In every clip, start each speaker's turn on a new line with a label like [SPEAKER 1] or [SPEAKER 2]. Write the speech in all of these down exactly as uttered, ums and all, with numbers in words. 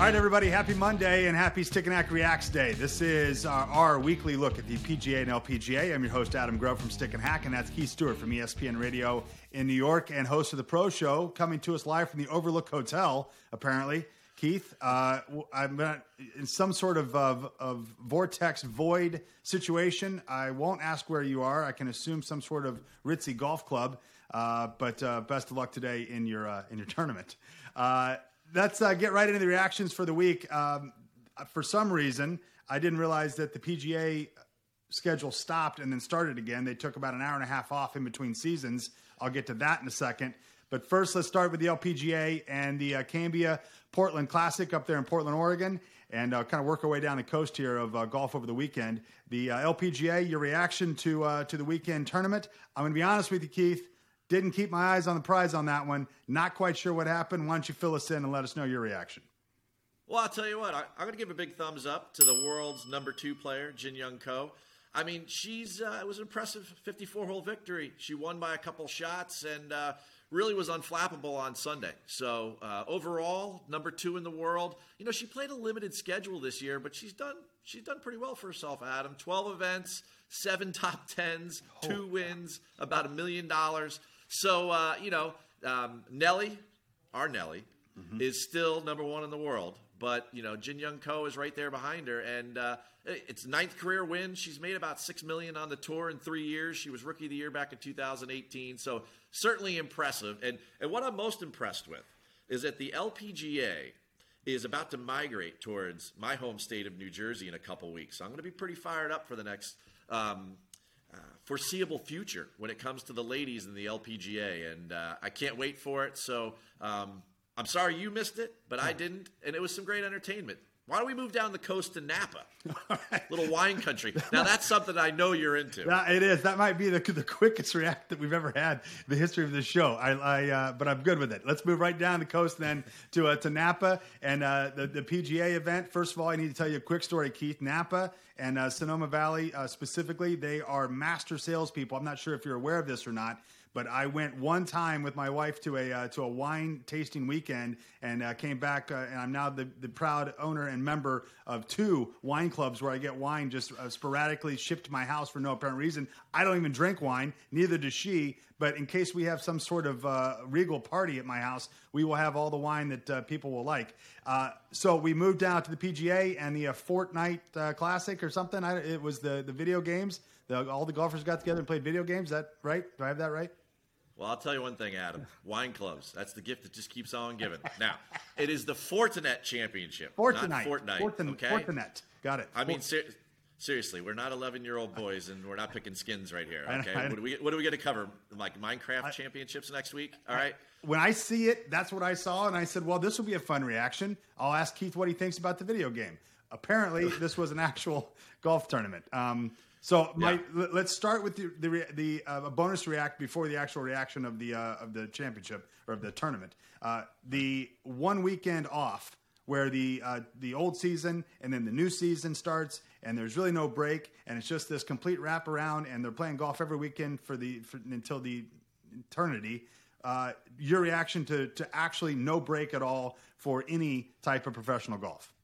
[SPEAKER 1] All right, everybody, happy Monday and happy Stick and Hack Reacts Day. This is our, our weekly look at the P G A and L P G A. I'm your host, Adam Grove from Stick and Hack, and that's Keith Stewart from E S P N Radio in New York and host of The Pro Show, coming to us live from the Overlook Hotel, apparently. Keith, uh, I'm in some sort of, of, of vortex void situation. I won't ask where you are. I can assume some sort of ritzy golf club, uh, but uh, best of luck today in your, uh, in your tournament. Uh, Let's uh, get right into the reactions for the week. Um, for some reason, I didn't realize that the P G A schedule stopped and then started again. They took about an hour and a half off in between seasons. I'll get to that in a second. But first, let's start with the L P G A and the uh, Cambia Portland Classic up there in Portland, Oregon, and uh, kind of work our way down the coast here of uh, golf over the weekend. The uh, L P G A, your reaction to uh, to the weekend tournament. I'm going to be honest with you, Keith. Didn't keep my eyes on the prize on that one. Not quite sure what happened. Why don't you fill us in and let us know your reaction?
[SPEAKER 2] Well, I'll tell you what. I, I'm going to give a big thumbs up to the world's number two player, Jin Young Ko. I mean, she's uh, it was an impressive fifty-four hole victory. She won by a couple shots and uh, really was unflappable on Sunday. So uh, overall, number two in the world. You know, she played a limited schedule this year, but she's done she's done pretty well for herself, Adam. twelve events, seven top tens, two wins, about a million dollars. So, uh, you know, um, Nelly, our Nelly, mm-hmm. is still number one in the world. But, you know, Jin Young Ko is right there behind her. And uh, it's ninth career win. She's made about six million dollars on the tour in three years. She was Rookie of the Year back in two thousand eighteen. So certainly impressive. And, and what I'm most impressed with is that the L P G A is about to migrate towards my home state of New Jersey in a couple weeks. So I'm going to be pretty fired up for the next um Uh, foreseeable future when it comes to the ladies in the L P G A, and uh, I can't wait for it. So um, I'm sorry you missed it, but I didn't, and it was some great entertainment. Why don't we move down the coast to Napa? Right. Little wine country. Now, that's something I know you're into.
[SPEAKER 1] That, it is. That might be the, the quickest react that we've ever had in the history of this show. I, I uh, But I'm good with it. Let's move right down the coast then to uh, to Napa and uh, the, the P G A event. First of all, I need to tell you a quick story, Keith. Napa and uh, Sonoma Valley uh, specifically, they are master salespeople. I'm not sure if you're aware of this or not, but I went one time with my wife to a uh, to a wine tasting weekend and uh, came back, uh, and I'm now the, the proud owner and member of two wine clubs where I get wine just uh, sporadically shipped to my house for no apparent reason. I don't even drink wine, neither does she, but in case we have some sort of uh, regal party at my house, we will have all the wine that uh, people will like. Uh, so we moved down to the P G A and the uh, Fortnite uh, Classic or something. I, it was the, the video games. The, all the golfers got together and played video games. Is that right? Do I have that right?
[SPEAKER 2] Well, I'll tell you one thing, Adam. Wine clubs. That's the gift that just keeps on giving. Now, it is the Fortinet Championship,
[SPEAKER 1] Fortnite.
[SPEAKER 2] not Fortnite.
[SPEAKER 1] Fortin-
[SPEAKER 2] okay?
[SPEAKER 1] Fortinet. Got it.
[SPEAKER 2] I mean, ser- seriously, we're not eleven-year-old boys, and we're not picking skins right here, okay?
[SPEAKER 1] I, I,
[SPEAKER 2] what do we What do we get to cover? Like Minecraft I, championships next week? All right?
[SPEAKER 1] When I see it, that's what I saw, and I said, well, this will be a fun reaction. I'll ask Keith what he thinks about the video game. Apparently, this was an actual golf tournament. Um So my, yeah. let's start with the the, the uh, bonus react before the actual reaction of the uh, of the championship or of the tournament. Uh, the one weekend off where the uh, the old season and then the new season starts, and there's really no break, and it's just this complete wraparound, and they're playing golf every weekend for the for, until the eternity. Uh, your reaction to to actually no break at all for any type of professional golf?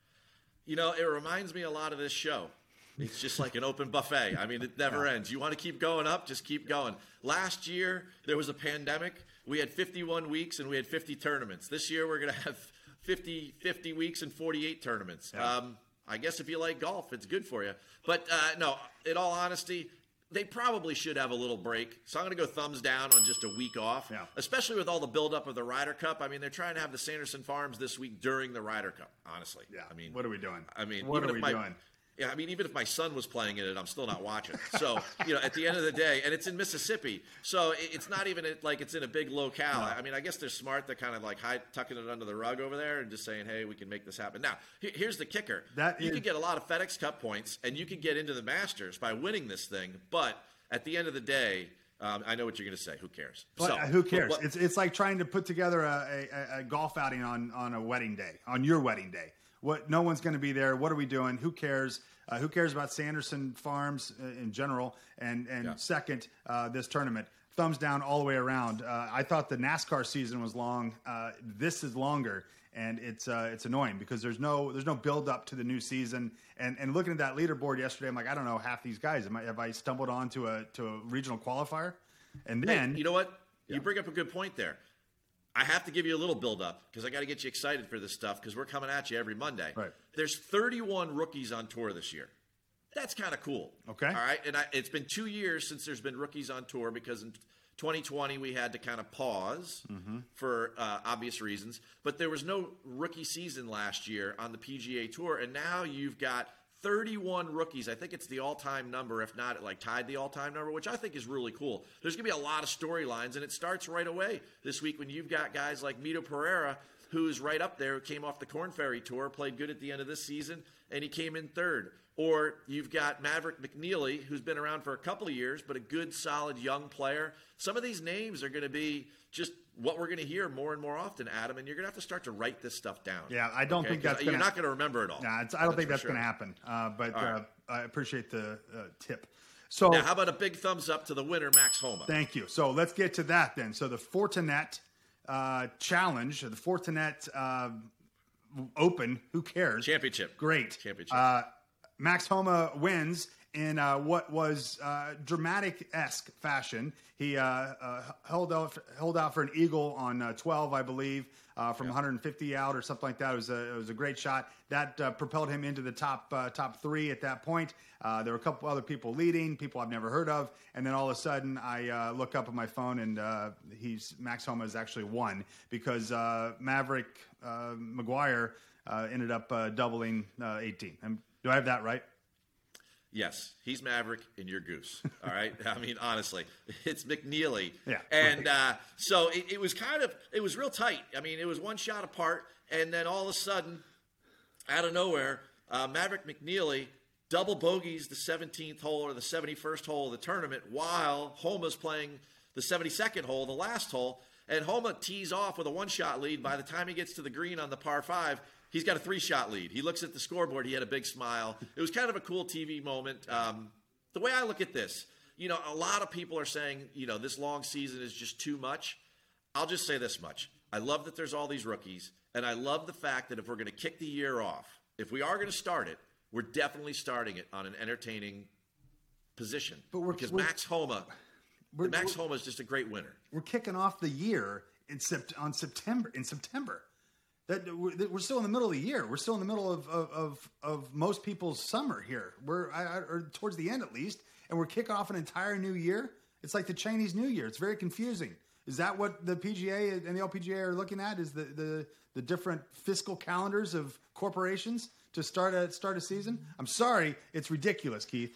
[SPEAKER 2] You know, it reminds me a lot of this show. It's just like an open buffet. I mean, it never ends. You want to keep going up, just keep going. Last year, there was a pandemic. We had fifty-one weeks and we had fifty tournaments. This year, we're going to have fifty, fifty weeks and forty-eight tournaments. Yeah. Um, I guess if you like golf, it's good for you. But uh, no, in all honesty, they probably should have a little break. So I'm going to go thumbs down on just a week off,
[SPEAKER 1] yeah.
[SPEAKER 2] especially with all the buildup of the Ryder Cup. I mean, they're trying to have the Sanderson Farms this week during the Ryder Cup, honestly.
[SPEAKER 1] Yeah.
[SPEAKER 2] I mean,
[SPEAKER 1] what are we doing?
[SPEAKER 2] I mean,
[SPEAKER 1] what
[SPEAKER 2] even
[SPEAKER 1] are we
[SPEAKER 2] if my,
[SPEAKER 1] doing?
[SPEAKER 2] Yeah, I mean, even if my son was playing in it, I'm still not watching. So, you know, at the end of the day, and it's in Mississippi, so it's not even like it's in a big locale. No. I mean, I guess they're smart. They're kind of like hide, tucking it under the rug over there and just saying, hey, we can make this happen. Now, here's the kicker.
[SPEAKER 1] That
[SPEAKER 2] you
[SPEAKER 1] is...
[SPEAKER 2] could get a lot of FedEx Cup points, and you could get into the Masters by winning this thing. But at the end of the day, um, I know what you're going to say. Who cares?
[SPEAKER 1] But,
[SPEAKER 2] so,
[SPEAKER 1] uh, who cares?
[SPEAKER 2] What,
[SPEAKER 1] it's it's like trying to put together a, a, a golf outing on, on a wedding day, on your wedding day. What? No one's going to be there. What are we doing? Who cares? Uh, who cares about Sanderson Farms uh, in general? And and yeah. second, uh, this tournament. Thumbs down all the way around. Uh, I thought the NASCAR season was long. Uh, this is longer. and it's uh, it's annoying because there's no there's no build up to the new season. And and looking at that leaderboard yesterday, I'm like, I don't know half these guys. Am I, have I stumbled onto a to a regional qualifier? And then
[SPEAKER 2] hey, you know what? Yeah. You bring up a good point there. I have to give you a little build up because I got to get you excited for this stuff because we're coming at you every Monday.
[SPEAKER 1] Right.
[SPEAKER 2] There's thirty-one rookies on tour this year. That's kind of cool.
[SPEAKER 1] Okay.
[SPEAKER 2] All right. And I, it's been two years since there's been rookies on tour because in twenty twenty we had to kind of pause mm-hmm. for uh, obvious reasons. But there was no rookie season last year on the P G A Tour, and now you've got thirty-one rookies. I think it's the all-time number, if not like tied the all-time number, which I think is really cool. There's going to be a lot of storylines, and it starts right away this week when you've got guys like Mito Pereira, who's right up there, who came off the Korn Ferry Tour, played good at the end of this season, and he came in third. Or you've got Maverick McNeely, who's been around for a couple of years, but a good, solid young player. Some of these names are going to be just what we're going to hear more and more often, Adam, and you're going to have to start to write this stuff down.
[SPEAKER 1] Yeah, I don't
[SPEAKER 2] okay?
[SPEAKER 1] think that's
[SPEAKER 2] You're
[SPEAKER 1] gonna,
[SPEAKER 2] not going to remember it all.
[SPEAKER 1] Nah, it's, I don't
[SPEAKER 2] that's
[SPEAKER 1] think that's
[SPEAKER 2] sure.
[SPEAKER 1] going to happen, uh, but
[SPEAKER 2] right.
[SPEAKER 1] uh, I appreciate the uh, tip. So
[SPEAKER 2] now, how about a big thumbs up to the winner, Max Homa?
[SPEAKER 1] Thank you. So let's get to that then. So the Fortinet uh, Challenge, the Fortinet uh, Open, who cares?
[SPEAKER 2] Championship.
[SPEAKER 1] Great.
[SPEAKER 2] Championship.
[SPEAKER 1] Uh, Max Homa wins in uh, what was uh, dramatic-esque fashion. He uh, uh, held out held out for an eagle on uh, twelve, I believe, uh, from yeah. one hundred fifty out or something like that. It was a, it was a great shot. That uh, propelled him into the top uh, top three at that point. Uh, there were a couple other people leading, people I've never heard of, and then all of a sudden I uh, look up at my phone and uh, he's Max Homa has actually won because uh, Maverick uh, McGuire uh, ended up uh, doubling uh, eighteen. And do I have that right?
[SPEAKER 2] Yes, he's Maverick and you're Goose. All right. I mean, honestly, it's McNeely.
[SPEAKER 1] Yeah.
[SPEAKER 2] And uh, so it, it was kind of, it was real tight. I mean, it was one shot apart. And then all of a sudden, out of nowhere, uh, Maverick McNeely double bogeys the seventeenth hole or the seventy-first hole of the tournament while Homa's playing the seventy-second hole, the last hole. And Homa tees off with a one-shot lead. By the time he gets to the green on the par five, he's got a three-shot lead. He looks at the scoreboard. He had a big smile. It was kind of a cool T V moment. Um, the way I look at this, you know, a lot of people are saying, you know, this long season is just too much. I'll just say this much. I love that there's all these rookies, and I love the fact that if we're going to kick the year off, if we are going to start it, we're definitely starting it on an entertaining position. But we're, because we're, Max Homa, we're, Max Homa is just a great winner.
[SPEAKER 1] We're kicking off the year in sept- on September in September. That we're still in the middle of the year. We're still in the middle of of, of, of most people's summer here. We're I, I, or towards the end at least, and we're kicking off an entire new year. It's like the Chinese New Year. It's very confusing. Is that what the P G A and the L P G A are looking at? Is the the, the different fiscal calendars of corporations to start a start a season? I'm sorry, it's ridiculous, Keith.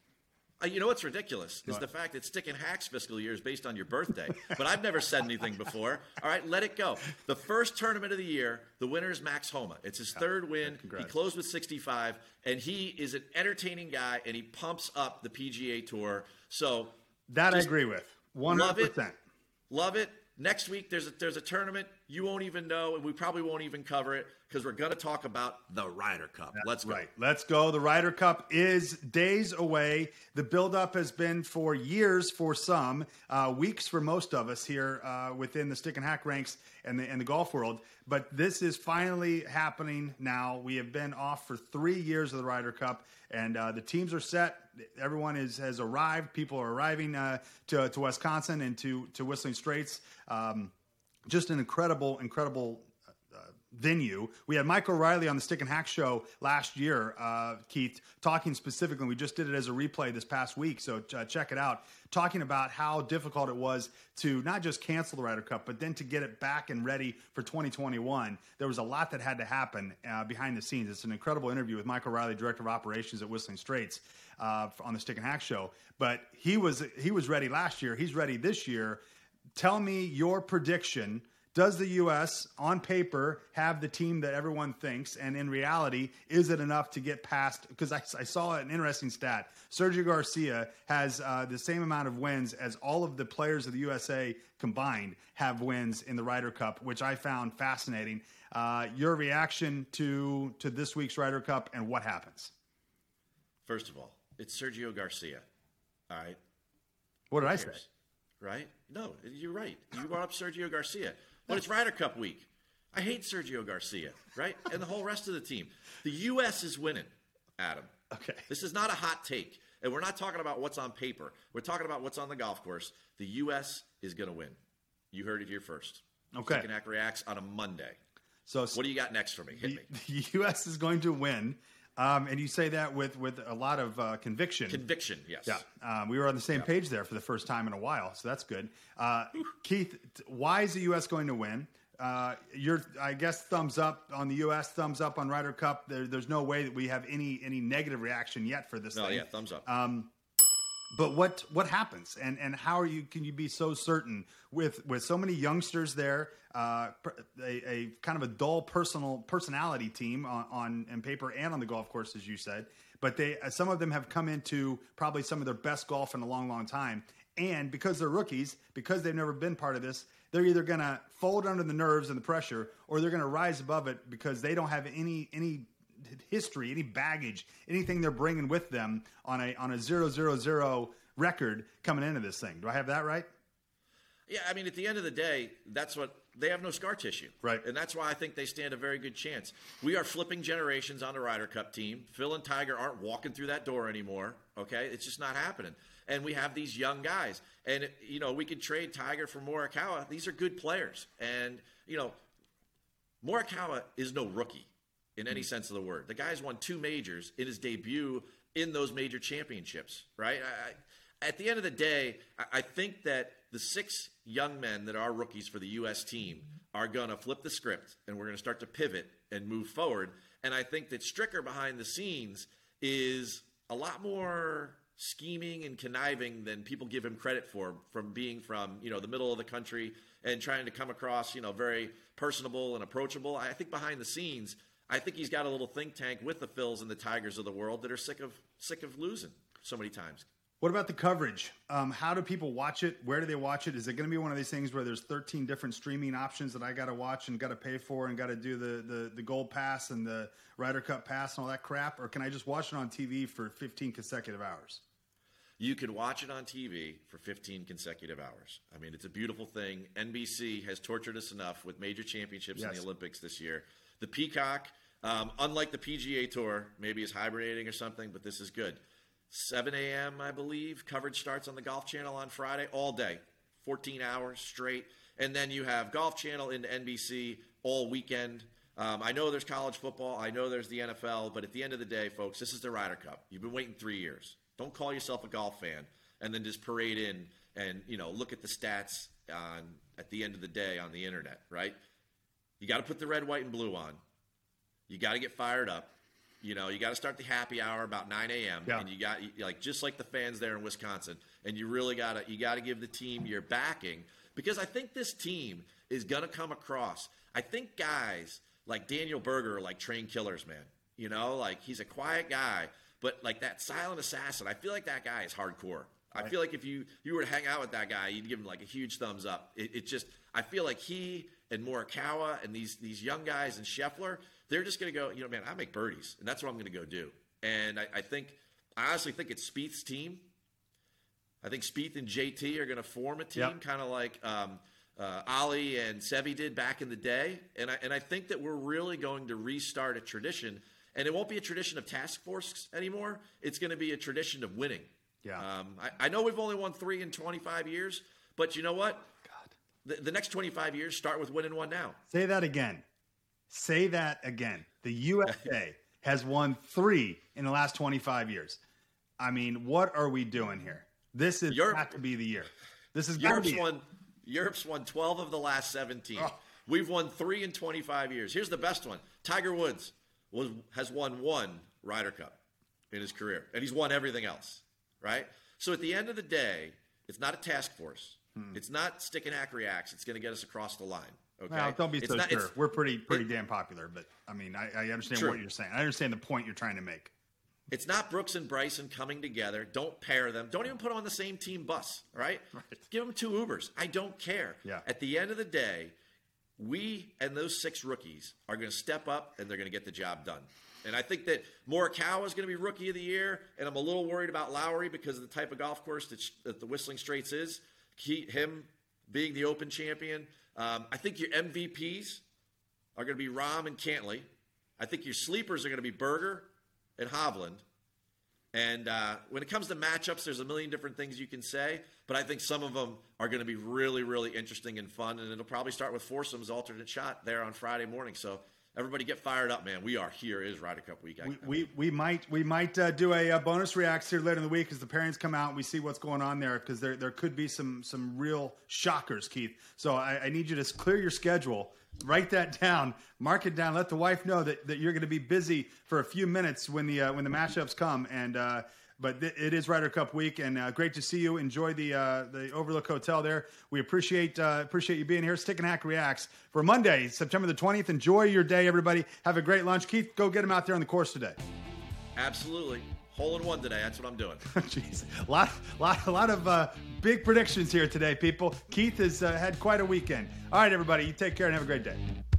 [SPEAKER 2] Uh, you know what's ridiculous is what? The fact that Stick and Hack's fiscal year is based on your birthday. But I've never said anything before. All right, let it go. The first tournament of the year, the winner is Max Homa. It's his third win.
[SPEAKER 1] Congrats.
[SPEAKER 2] He closed with sixty-five, and he is an entertaining guy, and he pumps up the P G A Tour. So
[SPEAKER 1] that I agree with. one hundred percent.
[SPEAKER 2] Love it. Love it. Next week, there's a, there's a tournament you won't even know, and we probably won't even cover it because we're going to talk about the Ryder Cup. That's Let's go.
[SPEAKER 1] Right. Let's go. The Ryder Cup is days away. The buildup has been for years for some, uh, weeks for most of us here uh, within the Stick and Hack ranks and the, and the golf world. But this is finally happening now. We have been off for three years of the Ryder Cup, and uh, the teams are set. Everyone is has arrived. People are arriving uh, to to Wisconsin and to to Whistling Straits. Um, just an incredible, incredible uh, venue. We had Mike O'Reilly on the Stick and Hack show last year, uh, Keith, talking specifically. We just did it as a replay this past week, so uh, check it out. Talking about how difficult it was to not just cancel the Ryder Cup, but then to get it back and ready for twenty twenty-one. There was a lot that had to happen uh, behind the scenes. It's an incredible interview with Mike O'Reilly, Director of Operations at Whistling Straits, uh, on the Stick and Hack show. But he was he was ready last year. He's ready this year. Tell me your prediction. Does the U S on paper have the team that everyone thinks? And in reality, is it enough to get past? Because I, I saw an interesting stat. Sergio Garcia has uh, the same amount of wins as all of the players of the U S A combined have wins in the Ryder Cup, which I found fascinating. Uh, your reaction to, to this week's Ryder Cup and what happens?
[SPEAKER 2] First of all, it's Sergio Garcia. All right.
[SPEAKER 1] What did I say?
[SPEAKER 2] Right? No, you're right. You brought up Sergio Garcia. But it's Ryder Cup week. I hate Sergio Garcia, right? And the whole rest of the team. The U S is winning, Adam.
[SPEAKER 1] Okay.
[SPEAKER 2] This is not a hot take. And we're not talking about what's on paper. We're talking about what's on the golf course. The U S is going to win. You heard it here first.
[SPEAKER 1] Okay.
[SPEAKER 2] Stick and Hack Reacts on a Monday.
[SPEAKER 1] So
[SPEAKER 2] what do you got next for me? Hit
[SPEAKER 1] the,
[SPEAKER 2] me.
[SPEAKER 1] The U S is going to win. Um, and you say that with, with a lot of uh, conviction.
[SPEAKER 2] Conviction, yes.
[SPEAKER 1] Yeah. Um, we were on the same
[SPEAKER 2] yeah.
[SPEAKER 1] page there for the first time in a while, so that's good. Uh, Keith, why is the U S going to win? Uh, you're, I guess, thumbs up on the U S, thumbs up on Ryder Cup. There, there's no way that we have any any negative reaction yet for this
[SPEAKER 2] no,
[SPEAKER 1] thing.
[SPEAKER 2] yeah, thumbs up.
[SPEAKER 1] Um, but what what happens, and and how are you? Can you be so certain with with so many youngsters there, uh, a, a kind of a dull personal personality team on, on on paper and on the golf course, as you said. But they some of them have come into probably some of their best golf in a long, long time. And because they're rookies, because they've never been part of this, they're either going to fold under the nerves and the pressure, or they're going to rise above it because they don't have any any history, any baggage, anything they're bringing with them on a on a zero zero zero record coming into this thing. Do I have that right?
[SPEAKER 2] Yeah, I mean, at the end of the day, that's what they have no scar tissue,
[SPEAKER 1] right?
[SPEAKER 2] And that's why I think they stand a very good chance. We are flipping generations on the Ryder Cup team. Phil and Tiger aren't walking through that door anymore. Okay, it's just not happening. And we have these young guys, and you know we could trade Tiger for Morikawa. These are good players, and you know Morikawa is no rookie in any sense of the word. The guy's won two majors in his debut in those major championships, right? I, at the end of the day, I, I think that the six young men that are rookies for the U S team are going to flip the script, and we're going to start to pivot and move forward. And I think that Stricker behind the scenes is a lot more scheming and conniving than people give him credit for, from being from, you know, the middle of the country and trying to come across, you know, very personable and approachable. I think behind the scenes, I think he's got a little think tank with the Phils and the Tigers of the world that are sick of sick of losing so many times.
[SPEAKER 1] What about the coverage? Um, how do people watch it? Where do they watch it? Is it going to be one of these things where there's thirteen different streaming options that I got to watch and got to pay for and got to do the, the, the Gold Pass and the Ryder Cup Pass and all that crap? Or can I just watch it on T V for fifteen consecutive hours?
[SPEAKER 2] You can watch it on T V for fifteen consecutive hours. I mean, it's a beautiful thing. N B C has tortured us enough with major championships
[SPEAKER 1] yes.
[SPEAKER 2] in the Olympics this year. The Peacock, um, unlike the P G A Tour, maybe is hibernating or something, but this is good. seven a.m., I believe, coverage starts on the Golf Channel on Friday, all day, fourteen hours straight. And then you have Golf Channel into N B C all weekend. Um, I know there's college football. I know there's the N F L. But at the end of the day, folks, this is the Ryder Cup. You've been waiting three years. Don't call yourself a golf fan and then just parade in and, you know, look at the stats on at the end of the day on the internet, right? You got to put the red, white, and blue on. You got to get fired up. You know, you got to start the happy hour about nine a.m.
[SPEAKER 1] Yeah.
[SPEAKER 2] And you got, like, just like the fans there in Wisconsin. And you really got to, you got to give the team your backing, because I think this team is going to come across. I think guys like Daniel Berger are like trained killers, man. You know, like, he's a quiet guy, but like that silent assassin, I feel like that guy is hardcore.
[SPEAKER 1] Right.
[SPEAKER 2] I feel like if you, you were to hang out with that guy, you'd give him like a huge thumbs up. It, it just, I feel like he and Morikawa and these these young guys and Scheffler, they're just going to go, you know, man, I make birdies, and that's what I'm going to go do. And I, I think, I honestly think it's Spieth's team. I think Spieth and J T are going to form a team,
[SPEAKER 1] yep.
[SPEAKER 2] kind of like um, uh, Ali and Seve did back in the day. And I, and I think that we're really going to restart a tradition. And it won't be a tradition of task force anymore. It's going to be a tradition of winning.
[SPEAKER 1] Yeah.
[SPEAKER 2] Um, I, I know we've only won three in twenty-five years, but you know what? God. The, the next twenty-five years start with winning one now.
[SPEAKER 1] Say that again. Say that again. The U S A has won three in the last twenty-five years. I mean, what are we doing here? This is
[SPEAKER 2] Europe,
[SPEAKER 1] got to be the year. This is
[SPEAKER 2] Europe's
[SPEAKER 1] be
[SPEAKER 2] won. Europe's won twelve of the last seventeen.
[SPEAKER 1] Oh.
[SPEAKER 2] We've won three in twenty-five years. Here's the best one: Tiger Woods was has won one Ryder Cup in his career, and he's won everything else. Right? So at the end of the day, it's not a task force. Hmm. It's not Stick and Hack Reacts. It's going to get us across the line. Okay?
[SPEAKER 1] Well, don't be
[SPEAKER 2] it's
[SPEAKER 1] so
[SPEAKER 2] not,
[SPEAKER 1] sure. We're pretty pretty
[SPEAKER 2] it,
[SPEAKER 1] damn popular, but I mean, I, I understand
[SPEAKER 2] true.
[SPEAKER 1] what you're saying. I understand the point you're trying to make.
[SPEAKER 2] It's not Brooks and Bryson coming together. Don't pair them. Don't even put them on the same team bus, right?
[SPEAKER 1] Right.
[SPEAKER 2] Give them two Ubers. I don't care.
[SPEAKER 1] Yeah.
[SPEAKER 2] At the end of the day, we and those six rookies are going to step up, and they're going to get the job done. And I think that Morikawa is going to be Rookie of the Year, and I'm a little worried about Lowry because of the type of golf course that, that the Whistling Straits is. He, him being the Open champion. Um, I think your M V Ps are going to be Rahm and Cantley. I think your sleepers are going to be Berger and Hovland. And uh, when it comes to matchups, there's a million different things you can say, but I think some of them are going to be really, really interesting and fun, and it'll probably start with foursomes alternate shot there on Friday morning. So everybody get fired up, man. We are here. It is Ryder Cup week.
[SPEAKER 1] We we, we might we might uh, do a, a bonus reacts here later in the week as the pairings come out and we see what's going on there, because there there could be some some real shockers, Keith. So I, I need you to clear your schedule. Write that down. Mark it down. Let the wife know that, that you're going to be busy for a few minutes when the uh, when the matchups come. And uh, but th- it is Ryder Cup week, and uh, great to see you. Enjoy the uh, the Overlook Hotel there. We appreciate uh, appreciate you being here. Stick and Hack Reacts for Monday, September the twentieth. Enjoy your day, everybody. Have a great lunch. Keith, go get him out there on the course today.
[SPEAKER 2] Absolutely. Hole in one today. That's what I'm doing.
[SPEAKER 1] Jeez, a lot, lot, a lot of uh, big predictions here today, people. Keith has uh, had quite a weekend. All right, everybody, you take care and have a great day.